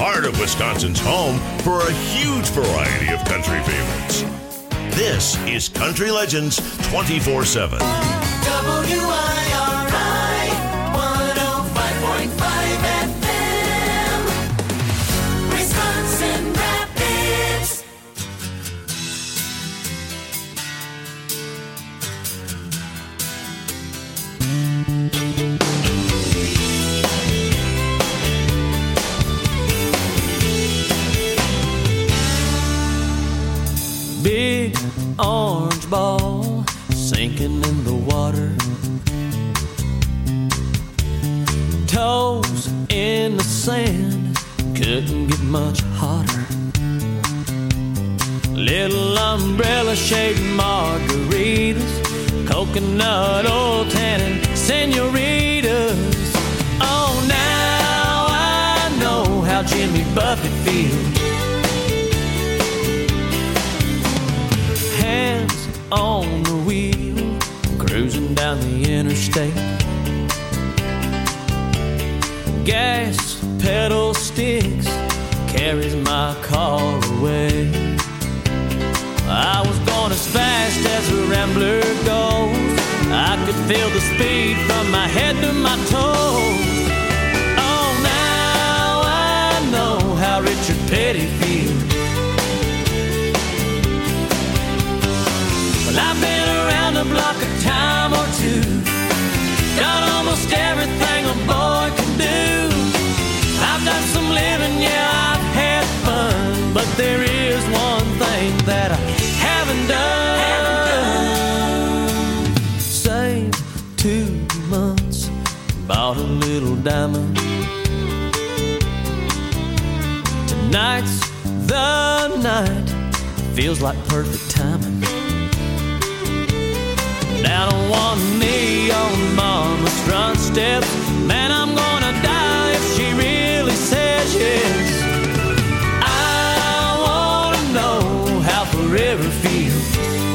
heart of Wisconsin's home for a huge variety of country favorites. This is Country Legends 24/7. WIRI 105.5 FM, Wisconsin Rapids. Big orange ball sinking in the water, toes in the sand, couldn't get much hotter. Little umbrella shaped margaritas, coconut oil tannin senoritas. Oh, now I know how Jimmy Buffett feels. Hands on the wheel, cruising down the interstate. Gas pedal sticks, carries my car away. I was going as fast as a rambler goes. I could feel the speed from my head to my toes. Oh, now I know how Richard Petty feels. I've been around the block a time or two, done almost everything a boy can do. I've done some living, yeah, I've had fun, but there is one thing that I haven't done. Saved 2 months, bought a little diamond. Tonight's the night, feels like perfect timing. Down on one knee on mama's front steps, man, I'm gonna die if she really says yes. I wanna know how forever feels.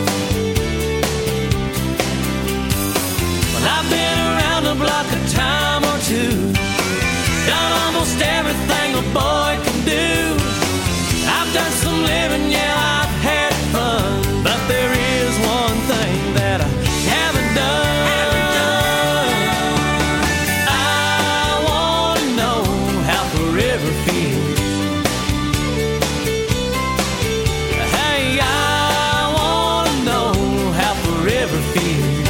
Well, I've been around the block a time or two, done almost everything a boy can do. I've done some living, yeah, I've had fun, but there is one thing that I haven't done. I wanna know how forever feels. Hey, I wanna know how forever feels.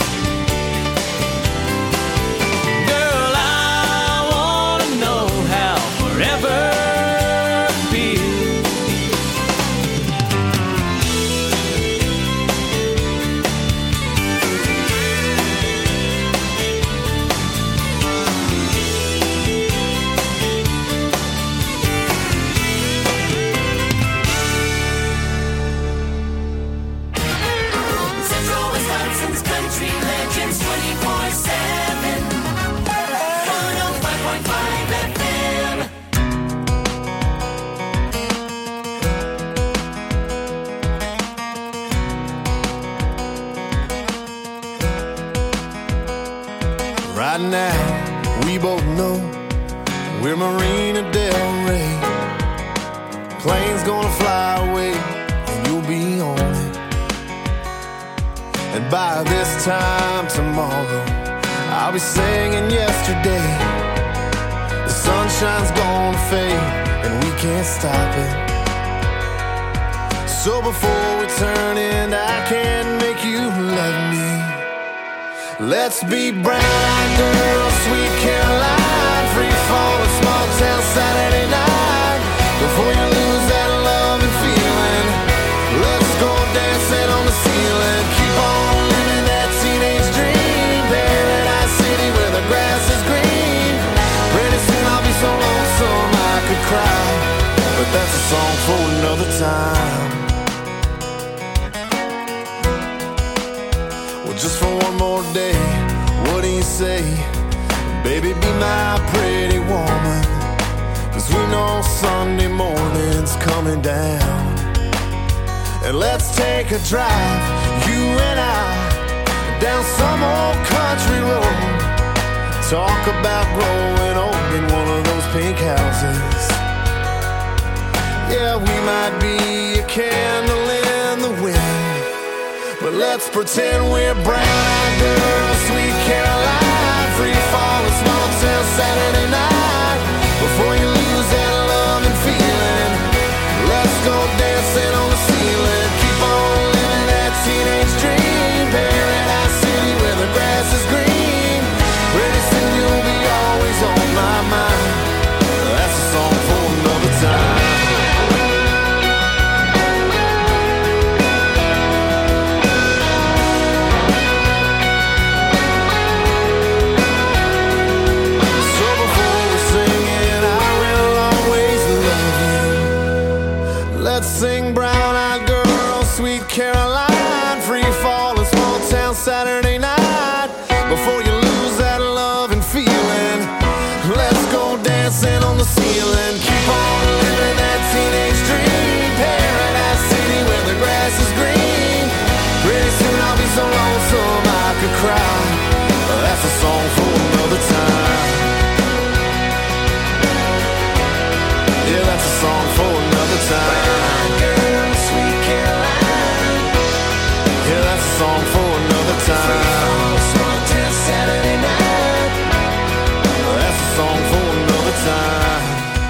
Girl, I wanna know how forever feels. Central Wisconsin's Country Legends 24/7, 105.5 FM. Right now, we both know we're Marina Del Rey. Plane's gonna fly away, and you'll be on it. And by this time tomorrow, I'll be singing yesterday. The sunshine's gonna fade, and we can't stop it. So before we turn in, I can't make you love me. Let's be brown girl, sweet Caroline, free falling, small town Saturday night. Before you lose that love and feeling, let's go dancing on the ceiling. Keep on living that teenage dream, Paradise City where the grass is green. Pretty soon I'll be so lonesome I could cry, but that's a song for another time. Well, just for one more day, what do you say? Baby, be my pretty woman, 'cause we know Sunday morning's coming down. And let's take a drive, you and I, down some old country road. Talk about growing old in one of those pink houses. let's pretend we're brown-eyed girls, sweet Caroline, free fall, a small town Saturday night. Before you lose that love and feeling, let's go dancing on the ceiling. Keep on living that teenage dream, Paradise City where the grass is green. Pretty soon you'll be always on my mind. That's a song for another time. Let's sing brown-eyed girl, sweet Caroline, free fall, a small town Saturday night. Before you lose that love and feeling, let's go dancing on the ceiling. Keep on living that teenage dream, Paradise City where the grass is green. Pretty soon I'll be so lonesome I could cry. That's a song for another time. Yeah, that's a song for another time. Girl, sweet Caroline. Yeah, that's a song for another time. Small town Saturday night. That's a song for another time.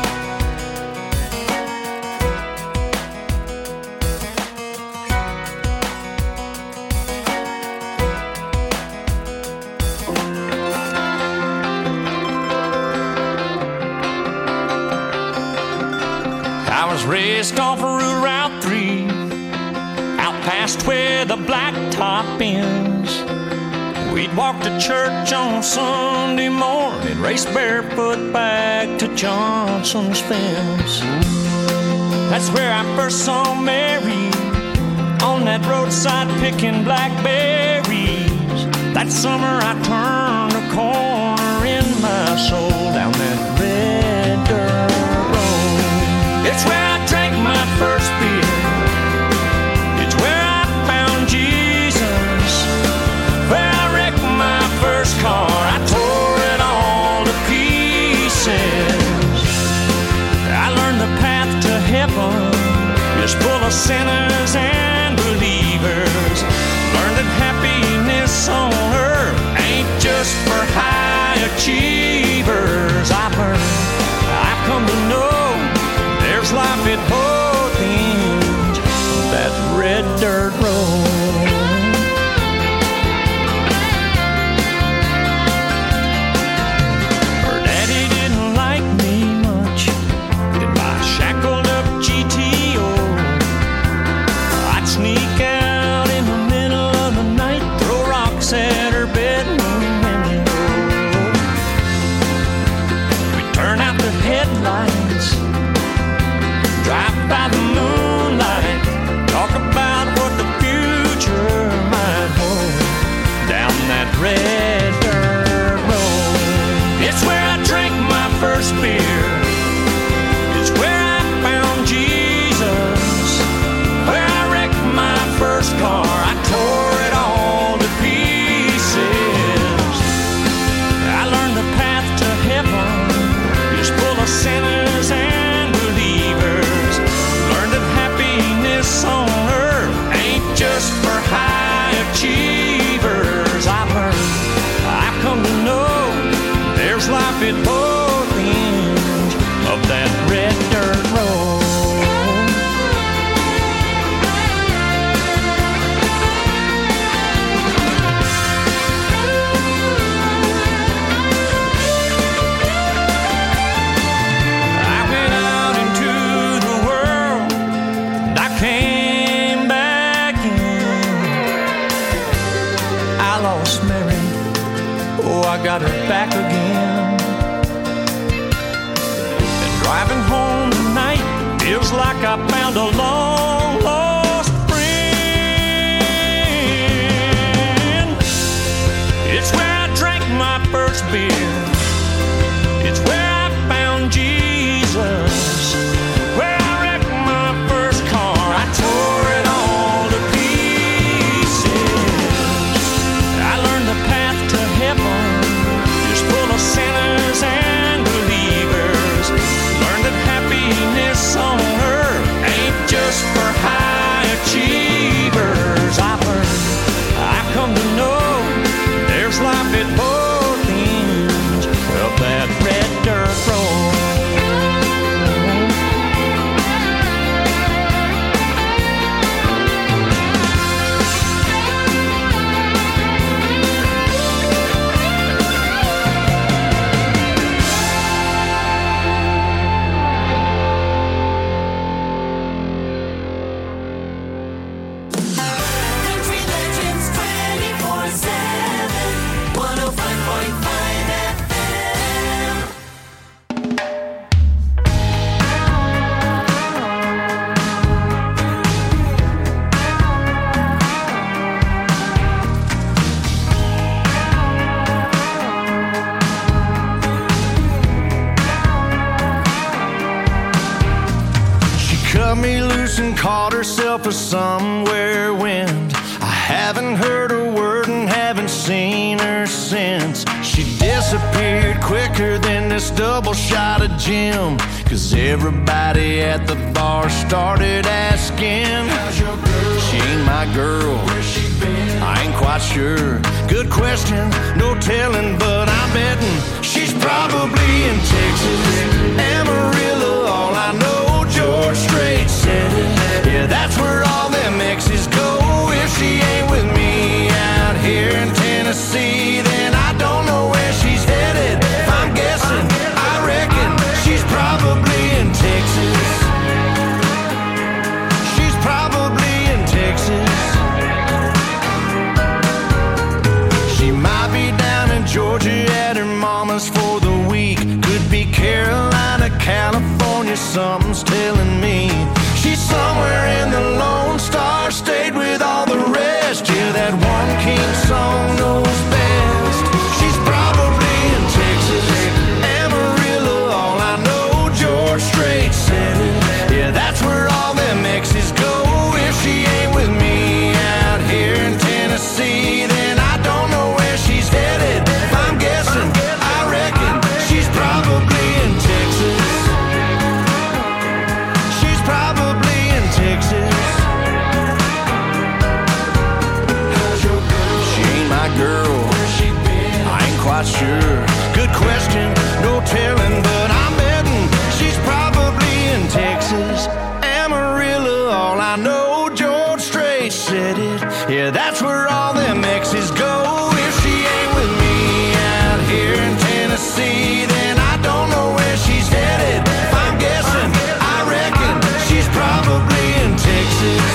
I was raised off of Route 3, out past where the blacktop ends. We'd walk to church on Sunday morning, race barefoot back to Johnson's fence. That's where I first saw Mary, on that roadside picking blackberries. That summer I turned a corner in my soul, down that red dirt road. It's where I drank my first beer. It's where I found Jesus. Where I wrecked my first car. I tore it all to pieces. I learned the path to heaven is full of sinners and believers. Learned that happiness on earth ain't just for high achievers. I've come to know there's life at both ends of that red dirt road. Her daddy didn't like me much in my shackled up GTO. I'd sneak out in the middle of the night, throw rocks at her bedroom window. We'd turn out the headlights, drive by the moonlight, talk about what the future might hold, down that red dirt road. It's where I drank my first beer. It's where I found Jesus. Where I wrecked my first car. I tore it all to pieces. I learned the path to heaven is full of sinners and believers. Learned that happiness on earth ain't just for high achievers. I've come to know there's life at both ends of that red dirt road. I went out into the world and I came back in. I lost Mary, oh, I got her back again. And driving home tonight feels like I found a long lost friend. It's where I drank my first beer. It's where I found Jesus. Where I wrecked my first car. I tore it all to pieces. I learned the path to heaven is full of sinners and believers. Learned that happiness on earth ain't just cut me loose and caught herself a somewhere wind. I haven't heard a word and haven't seen her since. She disappeared quicker than this double shot of Jim, 'cause everybody at the bar started asking, how's your girl? She ain't my girl. Where's she been? I ain't quite sure. Good question, no telling, but I'm betting she's probably in Texas, Amarillo. All I know, George Strait said it. Yeah, that's where all them exes go. If she ain't with me out here in Tennessee, then I don't know where she's headed. If I'm guessing, I reckon she's probably in Texas. She's probably in Texas. She might be down in Georgia at her mama's for the week. Could be Carolina, California, something's telling me. She's somewhere in the Lone Star State with all the rest. Yeah, that one king song knows best. She's probably in Texas, Amarillo. All I know, George Strait said it. Yeah, that's where all them exes go. If she ain't with me out here in Tennessee, then I don't know where she's headed. If I'm guessing, I reckon she's probably in Texas. She's probably in Texas. How's your girl? She ain't my girl. Where's she been? I ain't quite sure. Good question, no telling, but I'm betting she's probably in Texas, Amarillo. All I know, George Strait said it. Yeah, that's where all them exes go. If she ain't with me out here in Tennessee, then I don't know where she's headed. If I'm guessing, I reckon she's probably in Texas.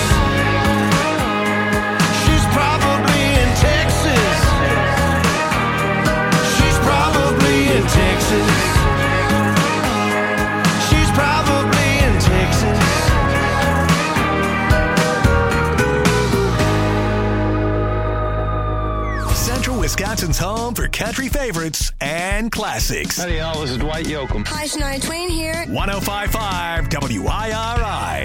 She's probably in Texas. She's probably in Texas. She's probably in Texas. Central Wisconsin's home for country favorites and classics. Howdy, y'all. This is Dwight Yoakam. Hi, Shania Twain here. 105.5 WIRI.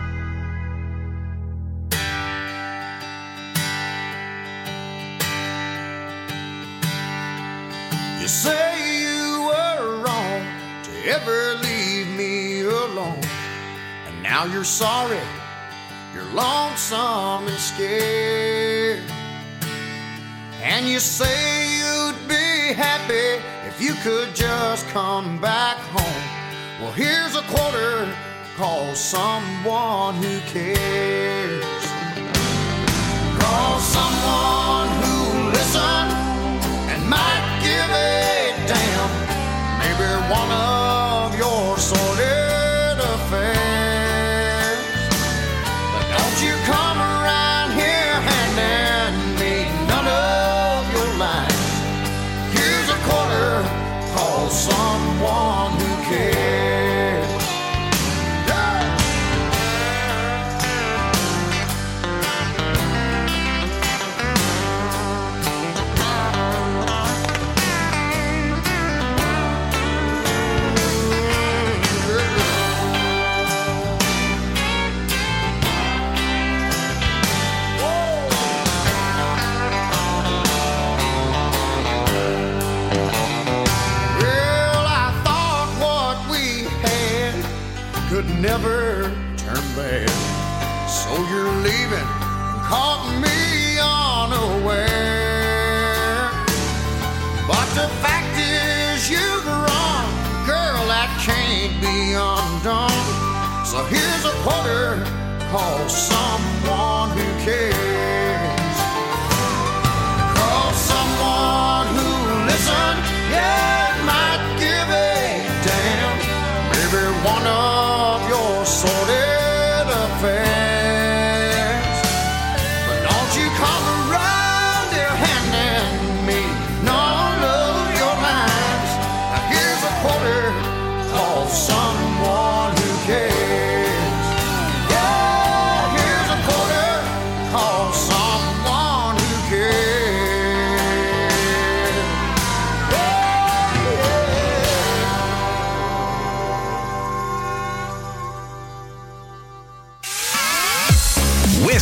You say you were wrong to ever leave me alone, and now you're sorry, you're lonesome and scared. And you say you'd be happy if you could just come back home. Well, here's a quarter, call someone who cares. Call someone who'll listen and might give a damn. Maybe one of your sordid affairs. But don't you come around here handing me none of your lies. Here's a quarter, call someone who cares. Yeah. Could never turn bad. So you're leaving, caught me unaware. But the fact is you've run, girl, that can't be undone. So here's a quarter, call someone who cares. Call someone who'll listen, yeah, might give a damn. Maybe one of your sordid affairs. But don't you come around here handing me none of your lines. Now here's a quarter, call someone who cares. Yeah, here's a quarter, call someone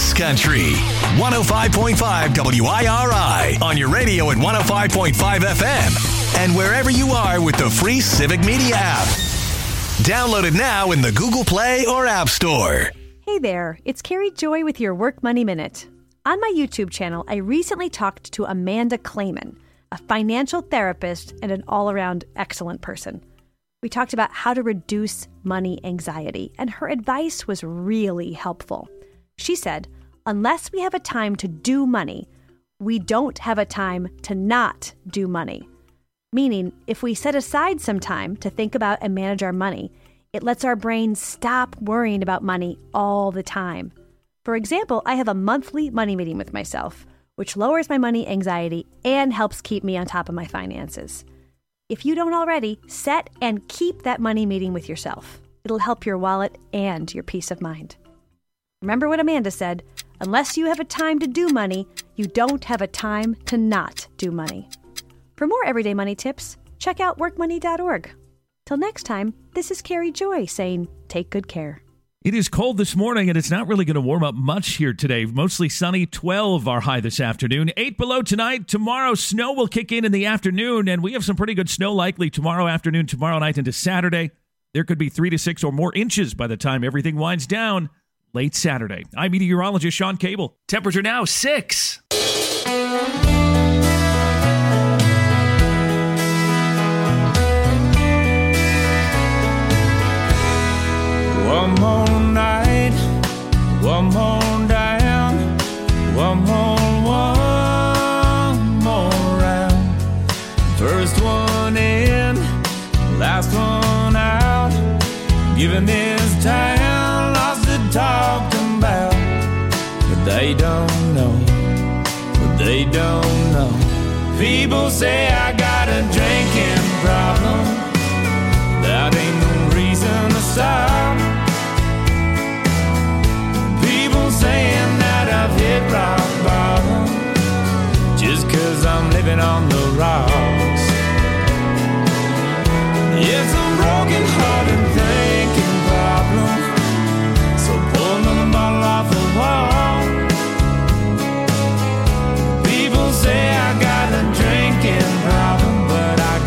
This Country. 105.5 WIRI on your radio at 105.5 FM and wherever you are with the free Civic Media app. Download it now in the Google Play or App Store. Hey there, it's Carrie Joy with your Work Money Minute. On my YouTube channel, I recently talked to Amanda Clayman, a financial therapist and an all-around excellent person. We talked about how to reduce money anxiety, and her advice was really helpful. She said, unless we have a time to do money, we don't have a time to not do money. Meaning, if we set aside some time to think about and manage our money, it lets our brain stop worrying about money all the time. For example, I have a monthly money meeting with myself, which lowers my money anxiety and helps keep me on top of my finances. If you don't already, set and keep that money meeting with yourself. It'll help your wallet and your peace of mind. Remember what Amanda said, unless you have a time to do money, you don't have a time to not do money. For more everyday money tips, check out workmoney.org. Till next time, this is Carrie Joy saying, take good care. It is cold this morning, and it's not really going to warm up much here today. Mostly sunny, 12 our high this afternoon. 8 below tonight. Tomorrow, snow will kick in the afternoon, and we have some pretty good snow likely tomorrow afternoon, tomorrow night into Saturday. There could be 3 to 6 or more inches by the time everything winds down late Saturday. I'm meteorologist Sean Cable. Temperature now 6. One more night, one more down, one more round. First one in, last one out. Giving this town lots to talk about. But they don't know. People say I got a drinking problem. That ain't no reason to stop. Saying that I've hit rock bottom just 'cause I'm living on the rocks. It's a broken hearted thinking problem, so pull another bottle off the wall. People say I got a drinking problem, but I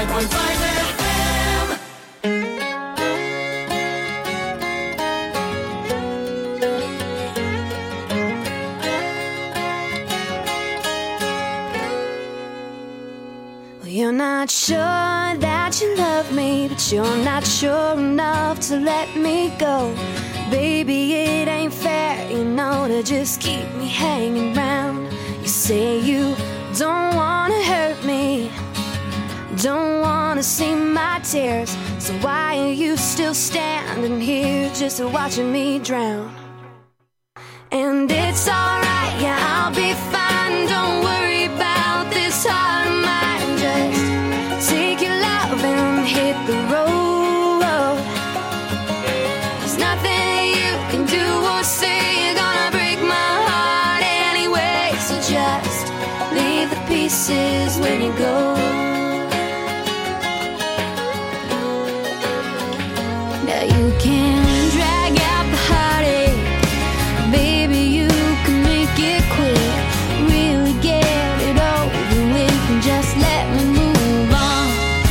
105.5 FM. Well, you're not sure that you love me, but you're not sure enough to let me go. Baby, it ain't fair, you know, to just keep me hanging round. You say you don't wanna hurt me, don't wanna see my tears, so why are you still standing here just watching me drown? And it's alright, yeah, I'll be fine, don't worry about this heart of mine. Just take your love and hit the road. There's nothing you can do or say, you're gonna break my heart anyway, so just leave the pieces when you go. Now you can drag out the heartache, baby, you can make it quick. Really get it over with and just let me move on.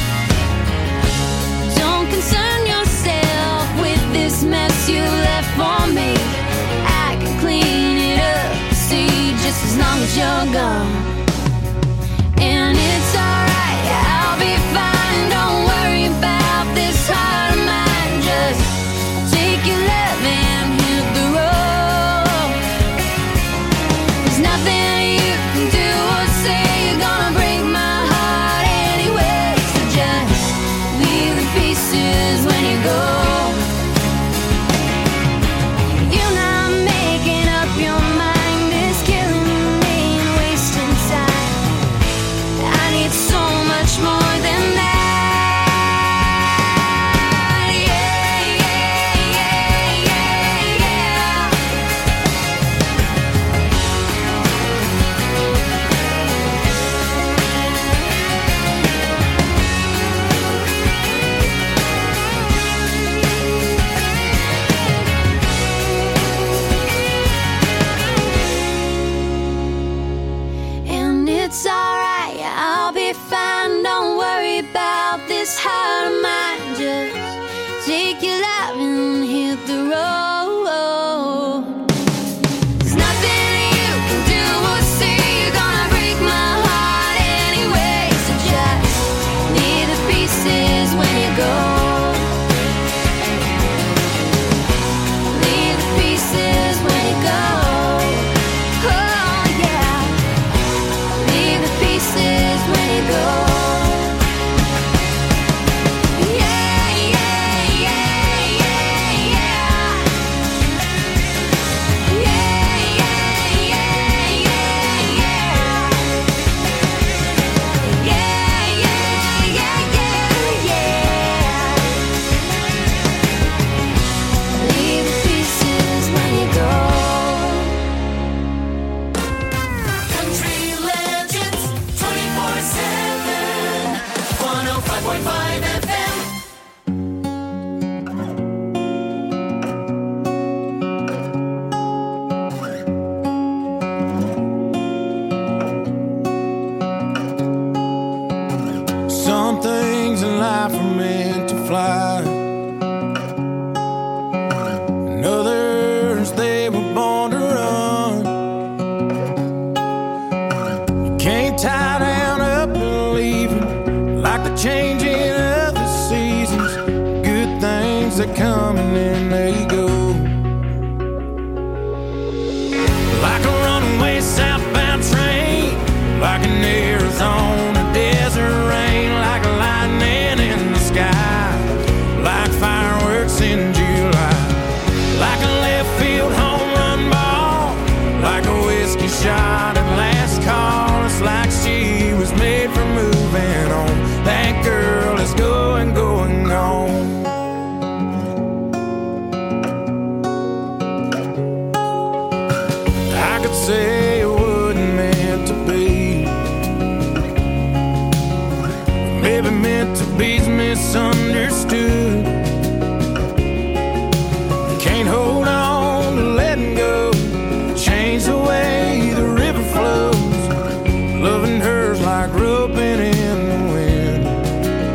Don't concern yourself with this mess you left for me. I can clean it up, see, just as long as you're gone. And it's alright, I'll be fine, don't worry about this heart of mine. Just take your love and hit the road. There's nothing you can do or say, you're gonna break my heart anyway, so just leave the pieces when you go. You're not making up your mind, it's killing me and wasting time. I need so much more than that. Yeah, yeah, yeah, yeah, yeah. And it's alright, I'll be fine, don't worry about this heart of mine. Just take your love and hit the road. There's nothing you can do or say, you're gonna break my heart anyway, so just leave the pieces when you go. Leave the pieces when you go. Oh yeah, leave the pieces when you go. Yeah, yeah, yeah, yeah, yeah. Yeah, yeah, yeah, yeah, yeah. Yeah, yeah, yeah, yeah, yeah. Leave the pieces when you go. Country Legends 24/7. 105.5 FM. Some things in life are meant to fly, and others they were born to run. You can't tie down up and leave 'em, like the changing of the seasons. Good things that come and then they go, like a runaway southbound train, like an Arizona desert rain, like lightning in the sky, like fireworks in July, like a left field home run ball, like a whiskey shot at last call. It's like she was made for moving on. That girl is going, going on. I could say it wasn't meant to be, maybe meant to be's misunderstood. Can't hold on to letting go, change the way the river flows. Loving her's like roping in the wind.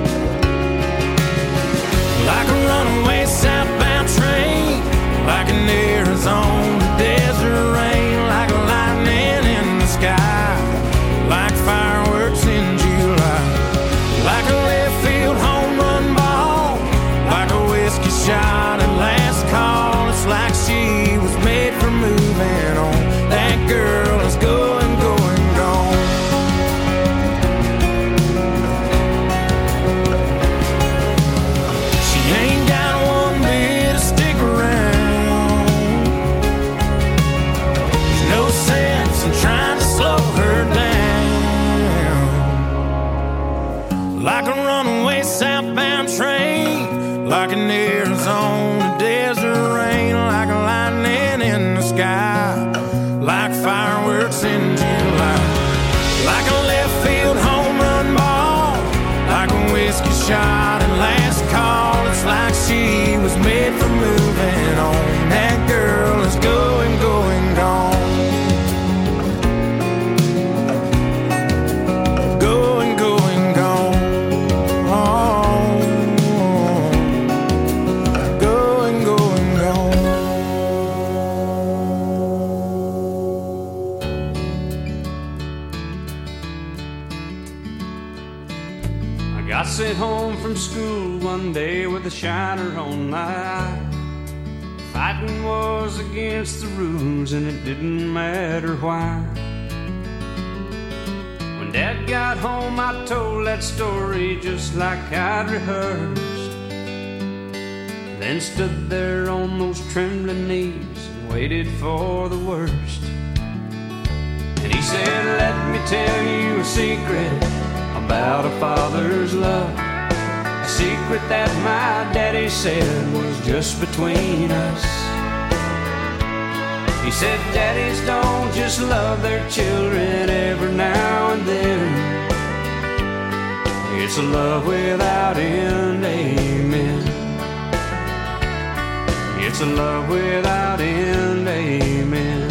runaway southbound train, like an Arizona desert rain, like lightning in the sky, like fireworks in July, like a left field home run ball, like a whiskey shot and last call. It's like she was made for moving on. That girl is going, going, gone. Going, going, gone. Going, going, gone. I got sent home from school one day with a shiner on my eye. Fighting was against the rules and it didn't matter why. When Dad got home I told that story just like I'd rehearsed, then stood there on those trembling knees and waited for the worst. And he said, let me tell you a secret about a father's love, a secret that my daddy said was just between us. He said, daddies don't just love their children every now and then. It's a love without end, amen. It's a love without end, amen.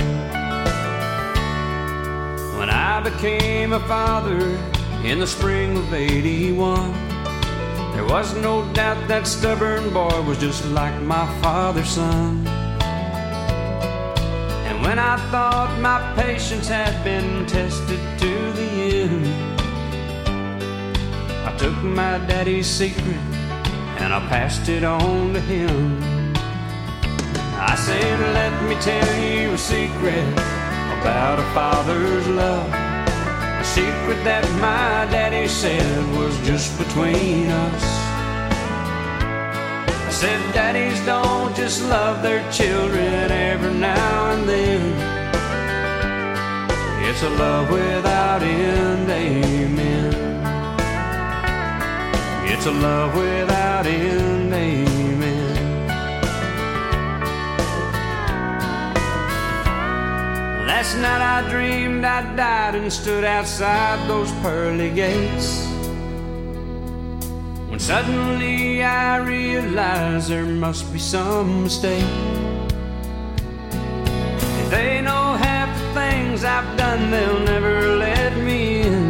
When I became a father in the spring of '81, there was no doubt that stubborn boy was just like my father's son. And when I thought my patience had been tested to the end, I took my daddy's secret and I passed it on to him. I said, let me tell you a secret about a father's love, a secret that my daddy said was just between us. I said, daddies don't just love their children every now and then. It's a love without end, amen. It's a love without end, amen. Last night I dreamed I died and stood outside those pearly gates, when suddenly I realized there must be some mistake. If they know half the things I've done, they'll never let me in.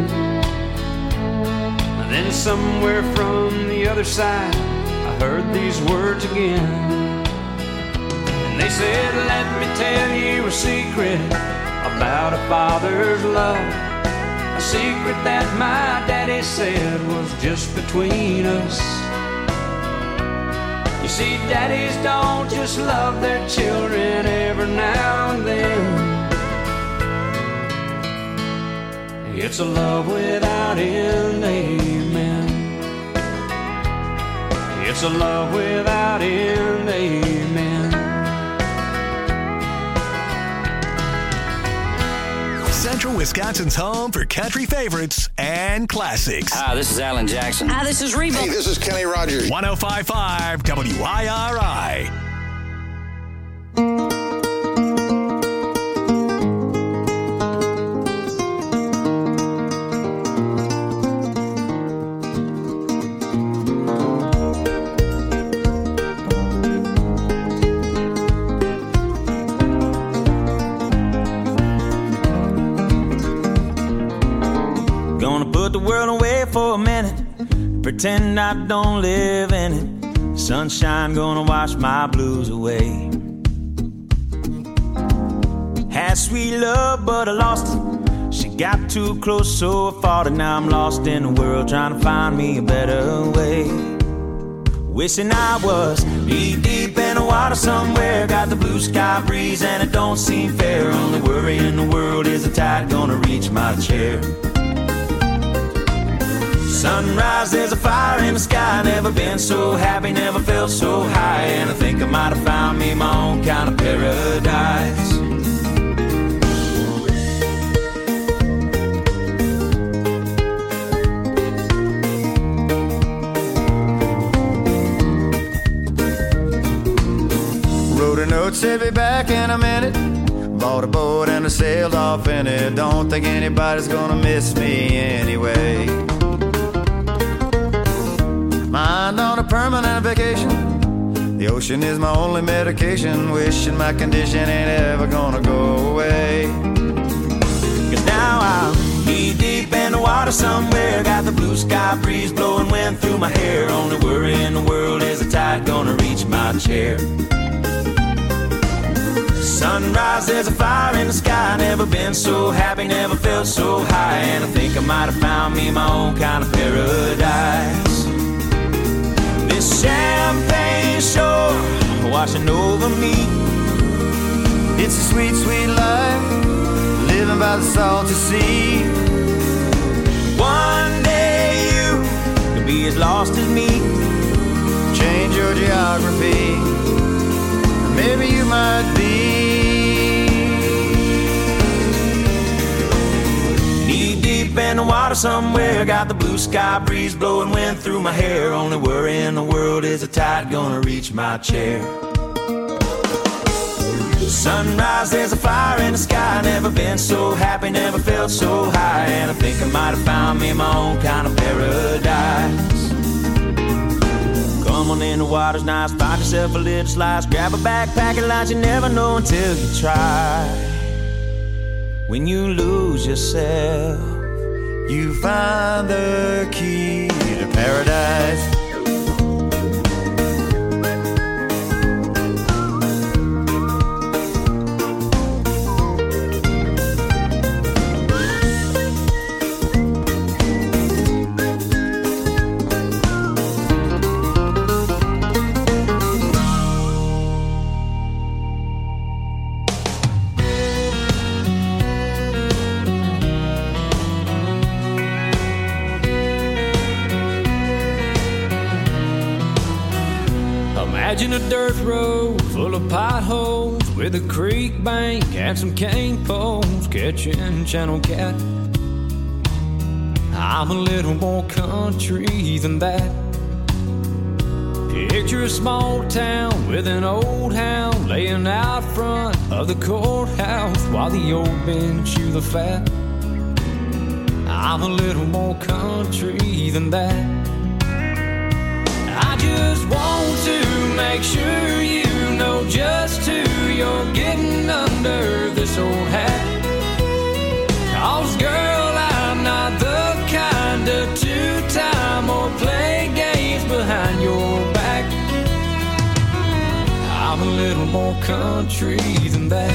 And then somewhere from the other side I heard these words again. And they said, let me tell you a secret about a father's love, a secret that my daddy said was just between us. You see, daddies don't just love their children every now and then. It's a love without end, amen. It's a love without end, amen. Central Wisconsin's home for country favorites and classics. Hi, this is Alan Jackson. Hi, this is Reba. Hey, this is Kenny Rogers. 105.5 WIRI. Pretend I don't live in it. Sunshine gonna wash my blues away. Had sweet love, but I lost it. She got too close, so I fought it. Now I'm lost in the world, trying to find me a better way. Wishing I was deep in the water somewhere. Got the blue sky breeze and it don't seem fair. Only worry in the world is the tide gonna reach my chair. Sunrise, there's a fire in the sky. Never been so happy, never felt so high. And I think I might have found me my own kind of paradise. said be back in a minute. Bought a boat and I sailed off in it. Don't think anybody's gonna miss me anyway. Mind on a permanent vacation. The ocean is my only medication. Wishing my condition ain't ever gonna go away. 'Cause now I'm knee deep in the water somewhere. Got the blue sky breeze blowing wind through my hair. Only worry in the world is the tide gonna reach my chair. Sunrise, there's a fire in the sky. Never been so happy, never felt so high. And I think I might have found me my own kind of paradise. This champagne shore washing over me. It's a sweet, sweet life, living by the salty sea. One day you could be as lost as me. Change your geography, maybe you might be. Knee deep in the water somewhere. Got the blue sky breeze blowing wind through my hair. Only worry in the world is the tide gonna reach my chair. Sunrise, there's a fire in the sky. Never been so happy, never felt so high. And I think I might have found me my own kind of paradise. Come on in, the water's nice. Find yourself a little slice. Grab a backpack and lunch. You never know until you try. When you lose yourself, you find the key to paradise. Imagine a dirt road full of potholes with a creek bank and some cane poles catching channel cat. I'm a little more country than that. Picture a small town with an old hound laying out front of the courthouse while the old men chew the fat. I'm a little more country than that. I just want to make sure you know just who you're getting under this old hat. 'Cause girl, I'm not the kind to two-time or play games behind your back. I'm a little more country than that.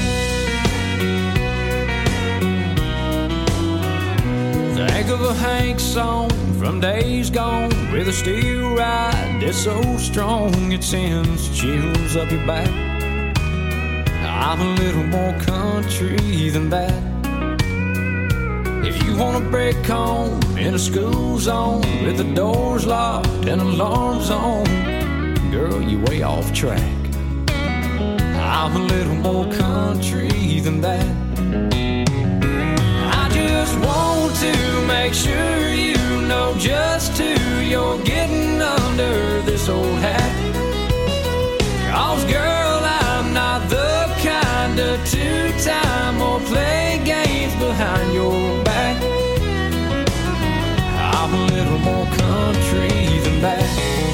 Think of a Hank song from days gone with a steel ride that's so strong it sends chills up your back. I'm a little more country than that. If you want a break home in a school zone with the doors locked and alarms on, girl, you way off track. I'm a little more country than that. I just want to make sure you know just who you're getting under this old hat. 'Cause girl, I'm not the kind to two-time or play games behind your back. I'm a little more country than that.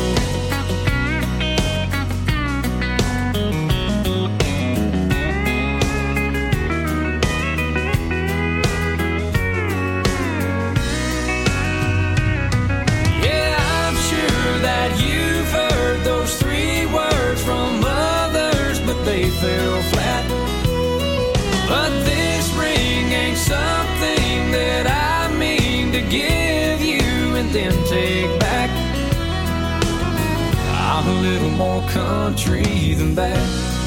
They fell flat. But this ring ain't something that I mean to give you and then take back. I'm a little more country than that.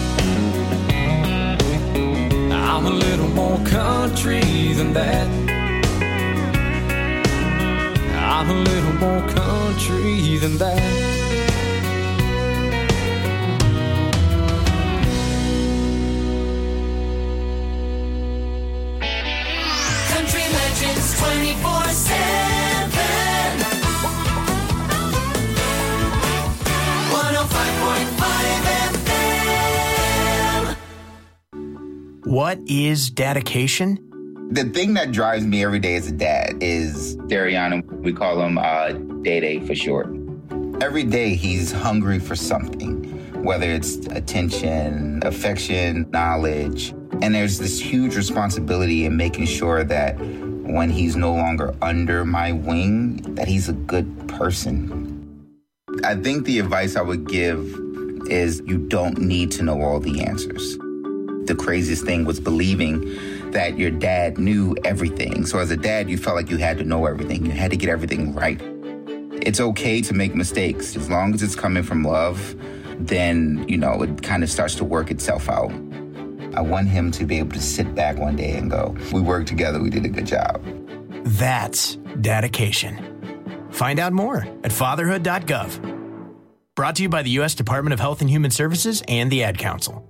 I'm a little more country than that. I'm a little more country than that. Country Legends 24/7. 105.5 FM. What is dedication? The thing that drives me every day as a dad is Darian. We call him Day-Day for short. Every day he's hungry for something, whether it's attention, affection, knowledge. And there's this huge responsibility in making sure that when he's no longer under my wing, that he's a good person. I think the advice I would give is you don't need to know all the answers. The craziest thing was believing that your dad knew everything. So as a dad, you felt like you had to know everything. You had to get everything right. It's okay to make mistakes. As long as it's coming from love, then, it kind of starts to work itself out. I want him to be able to sit back one day and go, we worked together, we did a good job. That's dedication. Find out more at fatherhood.gov. Brought to you by the U.S. Department of Health and Human Services and the Ad Council.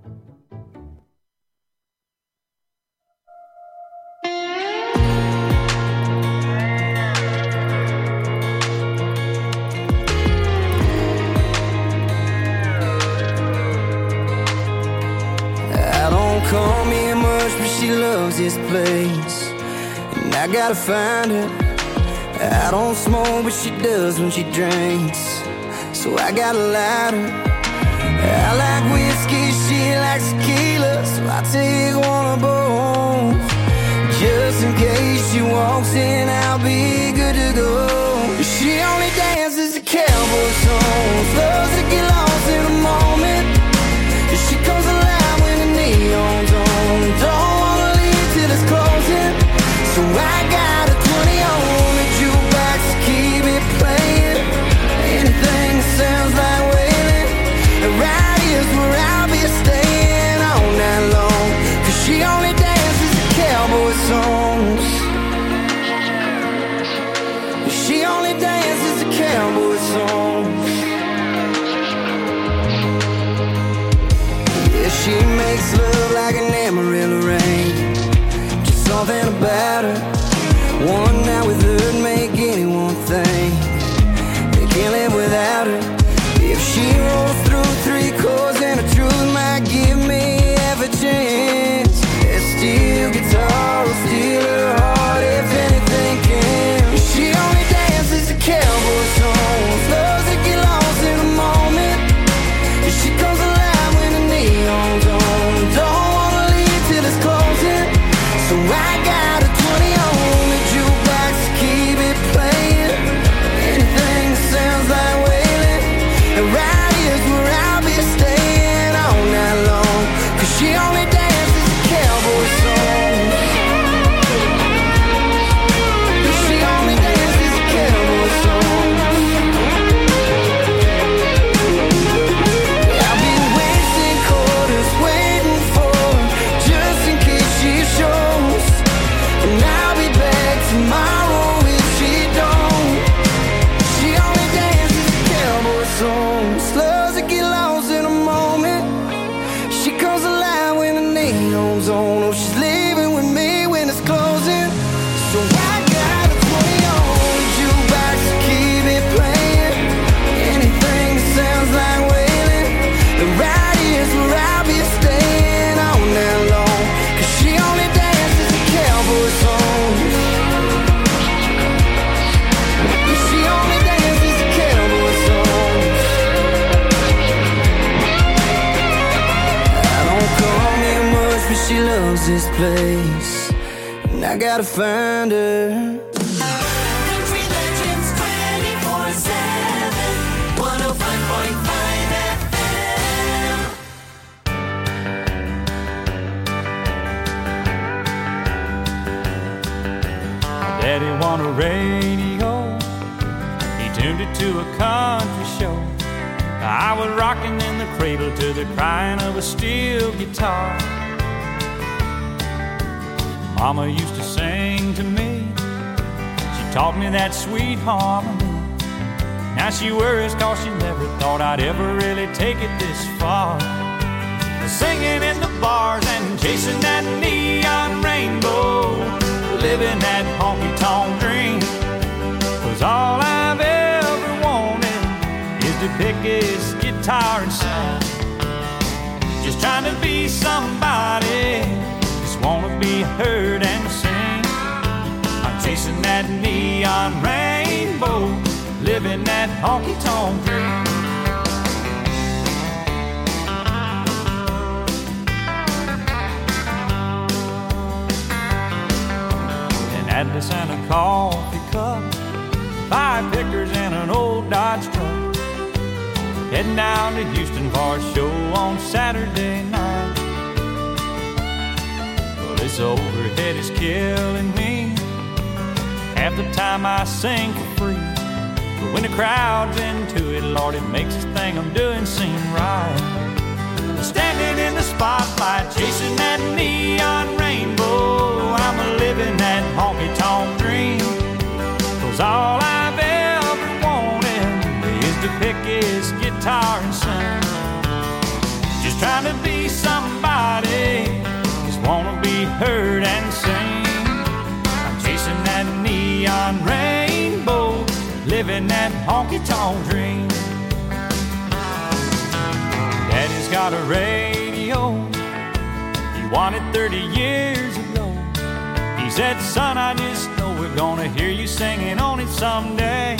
Call me much, but she loves this place, and I gotta find her. I don't smoke, but she does when she drinks, so I gotta light her. I like whiskey, she likes tequila, so I take one of both. Just in case she walks in, I'll be good to go. She only dances to cowboy songs, loves to get lost in a moment. She comes alive when the neon's on. Don't wanna leave till it's closing, so I got a 20 on the jukebox to keep it playing. Anything that sounds like wailing, right here's where I'll be staying all night long. 'Cause she only dances to cowboy songs. She only dances to cowboy songs. She makes love like an Amarillo rain. Just something about her. One night with her'd make anyone think they can't live without her. If she rolls through 3 chords and the truth might give me half a chance, that steel guitar will steal her heart if anything can. She only dances to cowboy songs, loves to get lost in a moment. She comes alive when the neon's on. Don't wanna leave till it's closing, so I got a 20 on the jukebox to keep it playing. Anything that sounds like wailing, and right here's where I'll be staying all night long. 'Cause she only dances to cowboy songs. She only dances to cowboy songs. I've been wasting quarters waiting for her, just in case she shows. And I'll be back tomorrow if she don't. She only dances to cowboy songs, loves to get lost in a moment. She comes alive when the neon's on. Oh, she's leaving with me when it's closing, so I got a 20 on the jukebox to keep it playing. Anything that sounds like wailing, the right here's where I'll be staying all night long. 'Cause she only dances to cowboy songs. She only dances to cowboy songs. I don't call me much, but she loves this place, and I gotta find her. Country Legends 24/7, 105.5 FM. Daddy won a radio, he tuned it to a country show. I was rocking in the cradle to the crying of a steel guitar. Mama used to sing to me, she taught me that sweet harmony. Now she worries 'cause she never thought I'd ever really take it this far. Singing in the bars and chasing that neon rainbow, living that honky-tonk dream. 'Cause all I've ever wanted is to pick his guitar and sing. Just trying to be somebody be heard and seen. I'm chasing that neon rainbow, living that honky-tonk dream. An Atlas and a coffee cup, 5 pickers and an old Dodge truck, heading down to Houston for a show on Saturday night. Well, this overhead is killing me. Half the time I sing for free, but when the crowd's into it, Lord, it makes this thing I'm doing seem right. Standing in the spotlight, chasing that neon rainbow, I'm living that honky-tonk dream. 'Cause all I've ever wanted is to pick his guitar and sing. Just trying to be somebody, just wanna be heard and sing. I'm chasing that neon rainbow, living that honky-tonk dream. Daddy's got a radio, he won it 30 years ago. He said, son, I just know we're gonna hear you singing on it someday.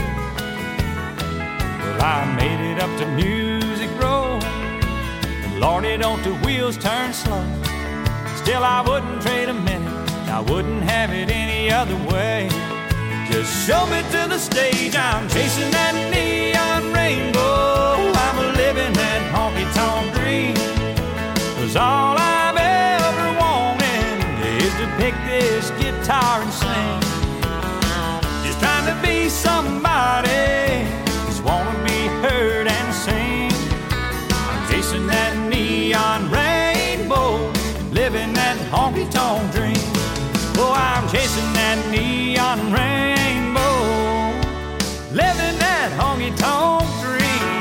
Well, I made it up to Music Row, and Lordy, don't the wheels turn slow. Still, I wouldn't trade a minute, I wouldn't have it any other way. Just show me to the stage, I'm chasing that neon rainbow, I'm living that honky-tonk dream. 'Cause all I've ever wanted is to pick this guitar and sing. Just trying to be somebody, just wanna be heard and sing. I'm chasing that neon rainbow, living that honky-tonk dream. Oh, I'm chasing that neon rainbow, living that honky-tonk dream.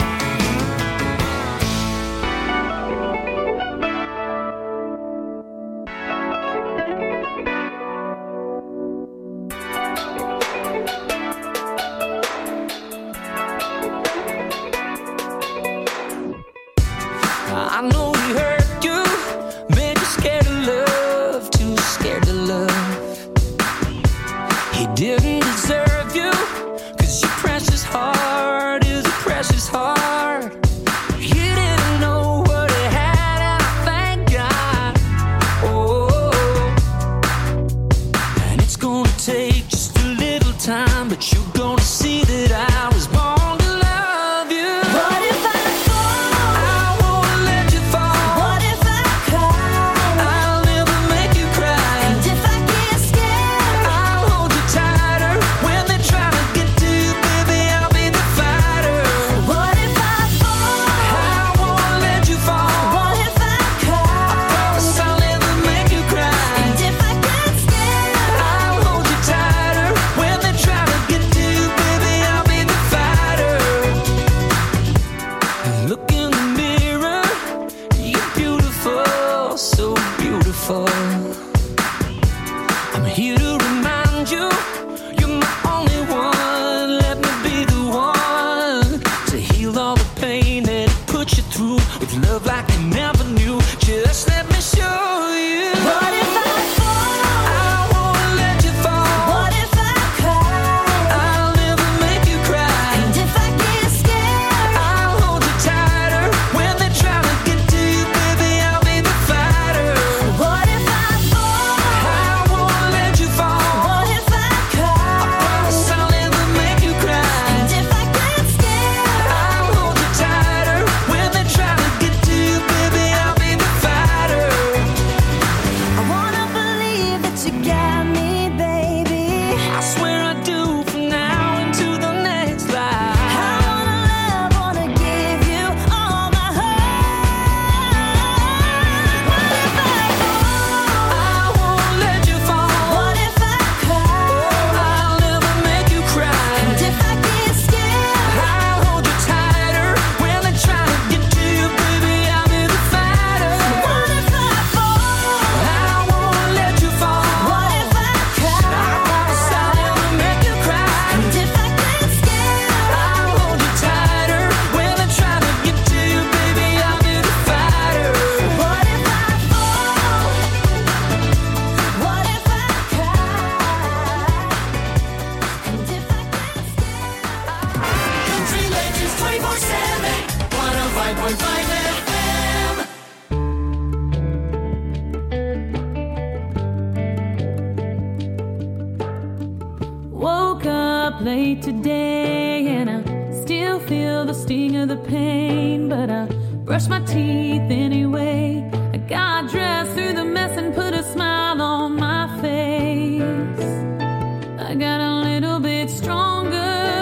I know he hurt you, made you scared of love, too scared to love. He didn't deserve you, 'cause your precious heart is a precious heart. He didn't know what he had, and I thank God. Oh, and it's gonna take just a little time, but you're gonna see that I was born to love you. What if I fall? I won't let you fall. What if I cry? I'll never make you cry. And if I get scared, I'll hold you tighter. When they try to get to you, baby, I'll be the fighter. What if I fall? I won't let you fall. What if I cry? I promise I'll never make you cry. And if I get scared, I'll hold you tighter. When they try to get to you, baby, I'll be the fighter. Look in the mirror, you're beautiful, so beautiful. I'm here to remind you, you're my only one. Let me be the one to heal all the pain that it put you through, with love like you never knew. Just let me show you. What if I fall? I won't let you fall. What if I cry? I'll never make you cry. And if I get scared, I'll hold you tighter. When they try to get to you, baby, I'll be the fighter. What if I fall? I won't let you fall. What if I cry? I promise I'll never make you cry. And if I get scared, I'll hold you tighter. When they try to get to you, Woke up late today and I still feel the sting of the pain, but I brush my teeth anyway. I got dressed through the mess and put a smile on my face. I got a little bit stronger.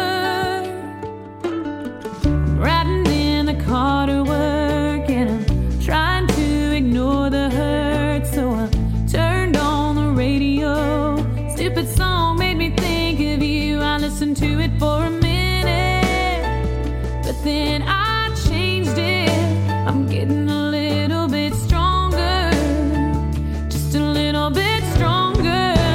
I'm riding in the car to work and I'm trying to ignore the hurt, so I turned on the radio. Stupid song made me think of you. I listened to it for a minute, but then I changed it. I'm getting a little bit stronger, just a little bit stronger.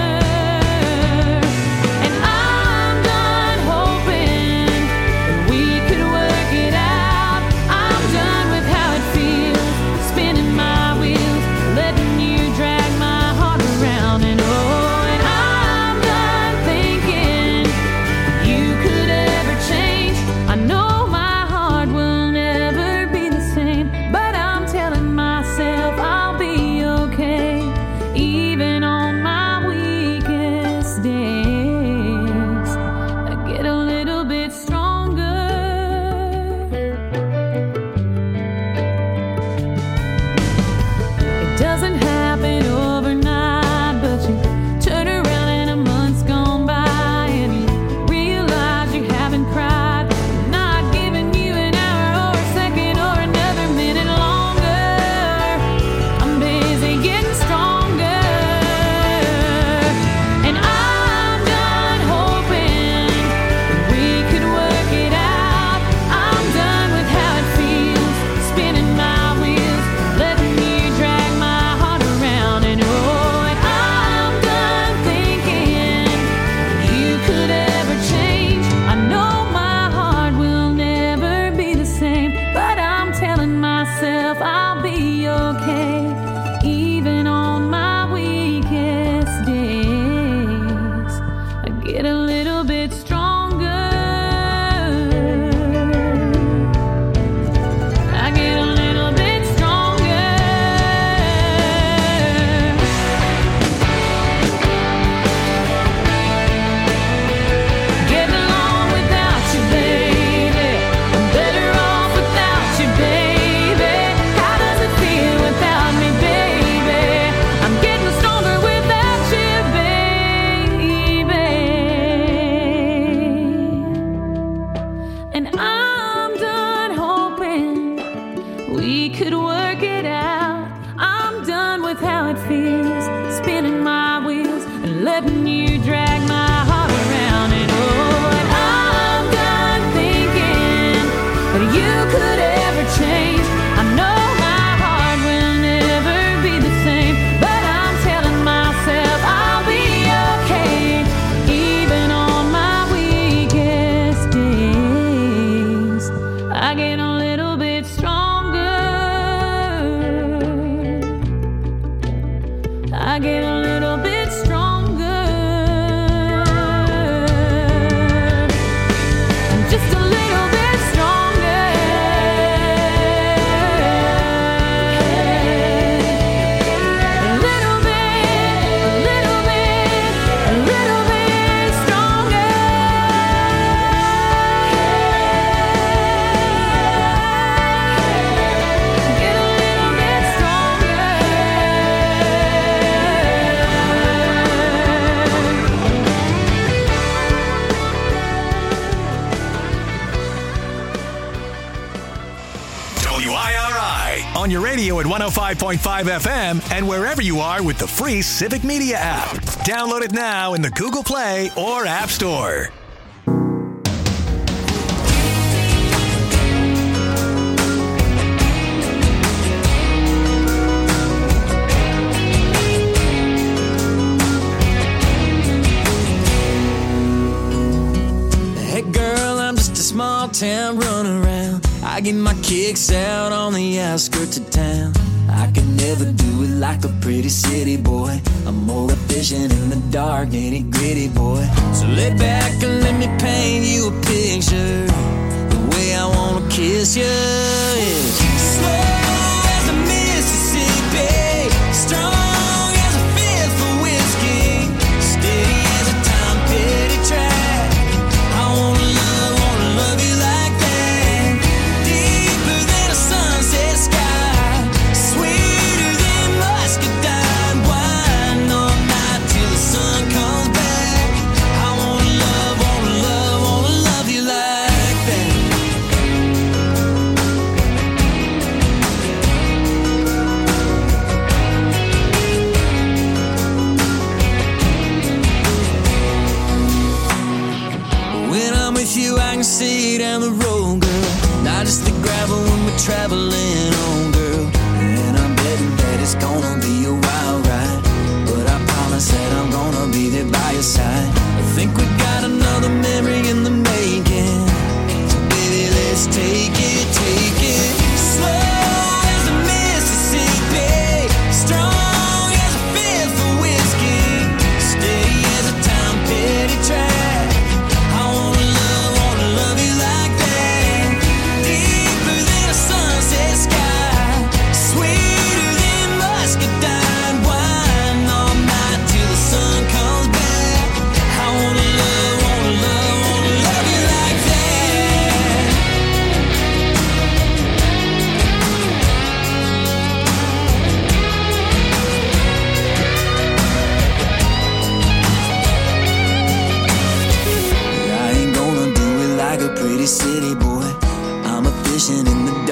And I'm done hoping that we could work it out. I'm done with how it feels, spinning my wheels, letting you drag my heart around. And oh, and I'm done thinking you could ever change. I know my heart will never be the same, but I'm telling myself I'll be okay, even on my weakest days. I get a little bit stronger. It doesn't happen overnight, but you turn around and a month's gone by and you realize you haven't cried. I'm not giving you an hour or a second or another minute longer. I'm busy getting stronger. And I'm done hoping that we could work it out. I'm done with how it feels, spinning my wheels, letting you drag my heart around. And oh, and I'm done thinking you could ever change. I know my heart will never be the same, but I'm telling myself I'll be okay, even on my weakest days. I get a little bit stronger. I get a little bit stronger. Getting along without you, baby. I'm better off without you, baby. How does it feel without me, baby? I'm getting stronger without you, baby. And I'm done hoping we could work it out. I'm done with how it feels, spinning my wheels and letting you drag my heart around. And oh, and I'm done thinking that you could ever change. I know my heart will never be the same, but I'm telling myself I'll be okay, even on my weakest days. I get a little bit stronger. I get a little bit stronger. Just a little bit stronger. A little bit stronger. Get a little bit stronger. WIRI on your radio at 105.5 FM and wherever you are with the free Civic Media app. Download it now in the Google Play or App Store. Hey girl, I'm just a small town runaround. I get my kicks out on the outskirts of town. I can never do it like a pretty city boy. I'm more efficient in the dark, nitty gritty boy. So lay back and let me paint you a picture, the way I wanna kiss you. Yeah.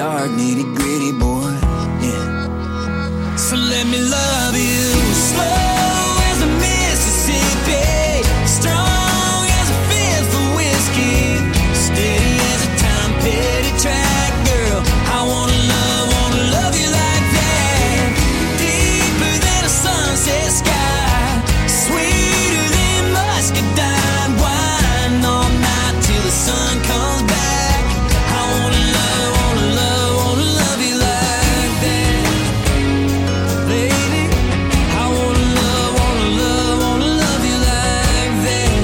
dark, nitty-gritty boy. Yeah. So let me love you, slow as the Mississippi, strong as a fifth of whiskey, steady as a time petty track, girl. I wanna love you like that, deeper than a sunset sky, sweeter than muscadine wine, all night till the sun comes back. I wanna love you like that. Baby, I wanna love you like that.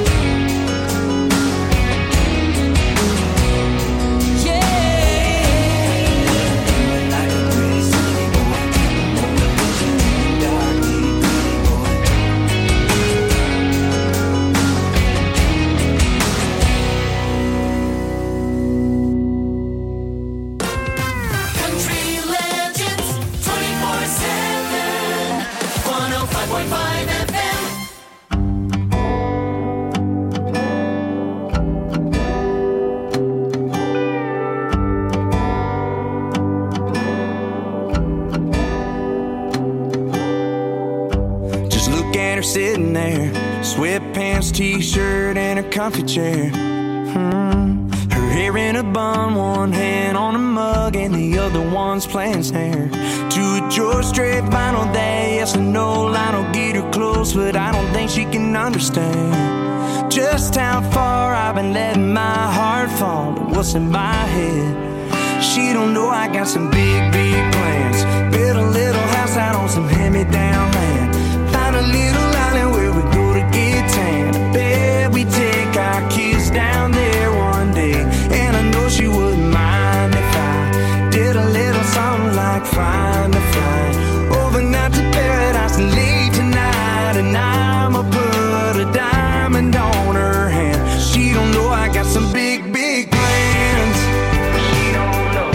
Country Legends 24/7. 105.5 FM. Just look at her sitting there, sweatpants, t-shirt, and her comfy chair. Her hair in a bun, one hand on a mug, and the other one's playing snare. To a George Strait vinyl that yes or no line will get her close, but I don't think she can understand just how far I've been letting my heart fall to what's in my head. She don't know I got some big plans. Build a little house out on some hand-me-down land. Find a little island where we go to get tan. I bet we take our kids down there one day. And I know she wouldn't mind if I did a little something like find a flight overnight to paradise and leave tonight. And I'ma put a diamond on her hand. She don't know I got some big plans. She don't know.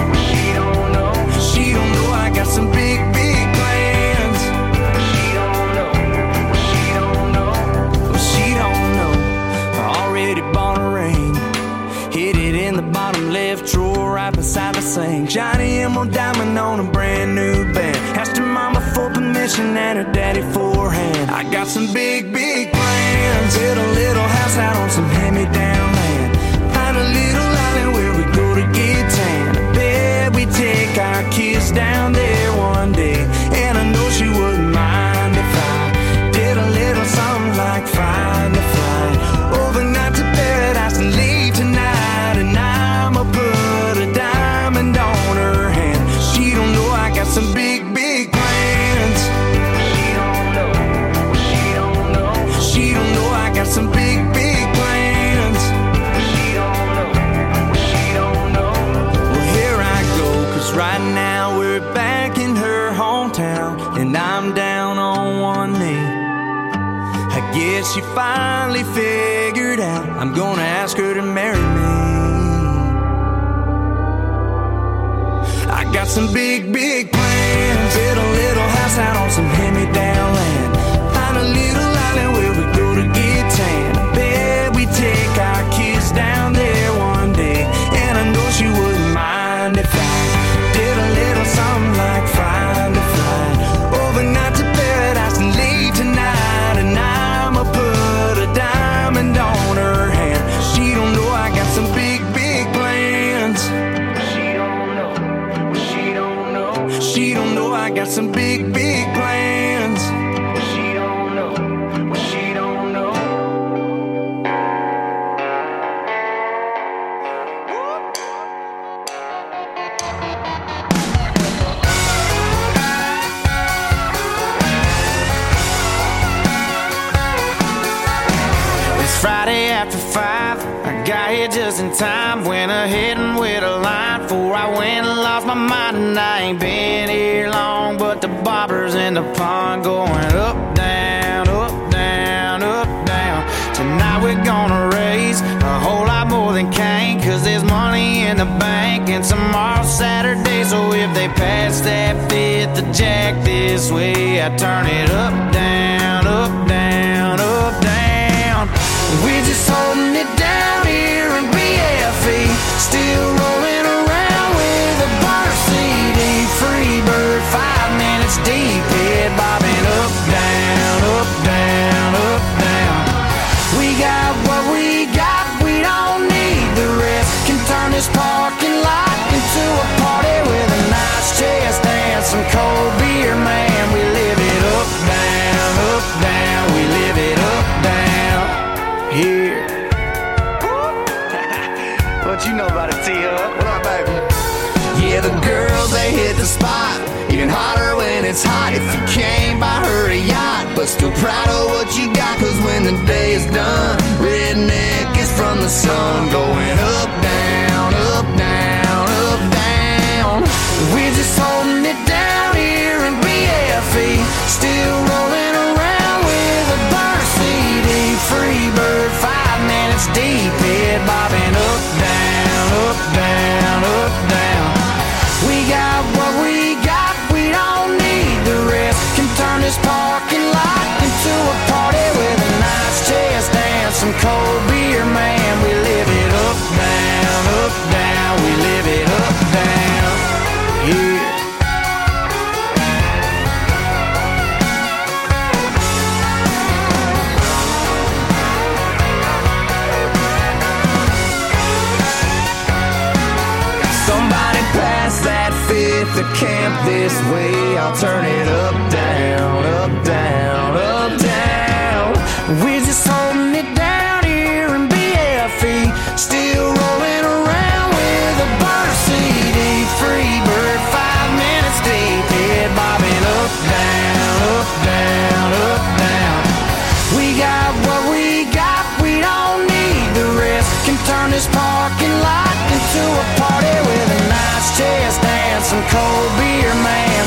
She don't know I got some big plans. She don't know. She don't know. I already bought a ring, hid it in the bottom left drawer right beside the sink. Johnny Emerald diamond on a brand new band. Asked her mama for permission and her daddy for a hand. I got some big plans. Build a little house out on some hand-me-down land. Find a little island where we go to get tan. I bet we take our kids down there one day. And I know she wouldn't mind if I did a little something like find a flight overnight to paradise and leave tonight. And I'ma put a diamond on her hand. She don't know I got some big plans. She don't know. She don't know I got some big plans. She don't know. Well, here I go, 'cause right now we're back in her hometown, and I'm down on one knee. I guess she finally figured out I'm gonna ask her to marry me. I got some big plans. Build a little house out on some hand-me-down land. Find a little island where we go to get tan. I bet we take our kids down there one day. And I know she wouldn't mind if I did a little something like find a flight overnight to paradise and leave tonight. And I'ma put a diamond on her hand. She don't know I got some big plans. She don't know. She don't know I got some big plans. She don't know. It's Friday after 5. I got here just in time. Went ahead and with a line before I went and lost my mind. And I ain't been here long, but the bobbers in the pond going up, down, up, down, up, down. Tonight we're gonna raise a whole lot more than Cain, 'cause there's money in the bank and tomorrow's Saturday. So if they pass that fifth of Jack this way, I turn it up, down, up, down, up, down. We're just holding it down here in BFE, still rolling around with everybody. T-Hub. What up, baby? Yeah, the girls, they hit the spot. Even hotter when it's hot. If you can't buy her a yacht, but still proud of what you got. Cause when the day is done, redneck is from the sun. Going up, down, up, down, up, down. We're just holding it down here in BFE. Still rolling around with a burn CD. Free bird, 5 minutes deep. Head bobbing up, down, up, down, up, down. We got what we got, we don't need the rest. Can turn this parking lot into a party with a nice chest and some cold beer, man. We live it up, down, we live it up, down, yeah. Somebody pass that fifth to camp this way. I'll turn it up, down.